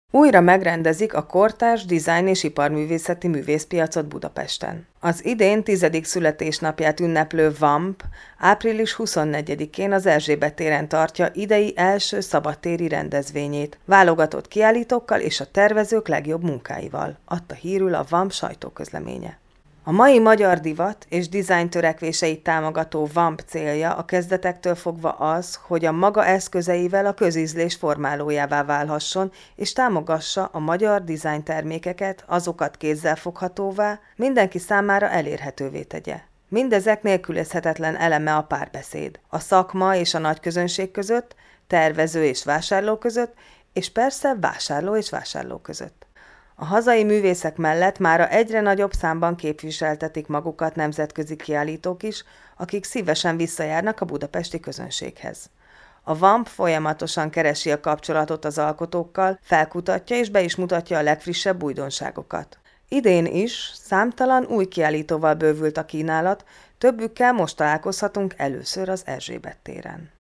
Újra megrendezik a Kortárs Design és Iparművészeti Művészpiacot Budapesten. Az idén 10. születésnapját ünneplő VAMP április 24-én az Erzsébet téren tartja idei első szabadtéri rendezvényét, válogatott kiállítókkal és a tervezők legjobb munkáival, adta hírül a VAMP sajtóközleménye. A mai magyar divat és dizájn törekvéseit támogató VAMP célja a kezdetektől fogva az, hogy a maga eszközeivel a közízlés formálójává válhasson, és támogassa a magyar dizájn termékeket, azokat kézzelfoghatóvá, mindenki számára elérhetővé tegye. Mindezek nélkülözhetetlen eleme a párbeszéd, a szakma és a nagyközönség között, tervező és vásárló között, és persze vásárló és vásárló között. A hazai művészek mellett mára egyre nagyobb számban képviseltetik magukat nemzetközi kiállítók is, akik szívesen visszajárnak a budapesti közönséghez. A VAMP folyamatosan keresi a kapcsolatot az alkotókkal, felkutatja és be is mutatja a legfrissebb újdonságokat. Idén is számtalan új kiállítóval bővült a kínálat, többükkel most találkozhatunk először az Erzsébet téren.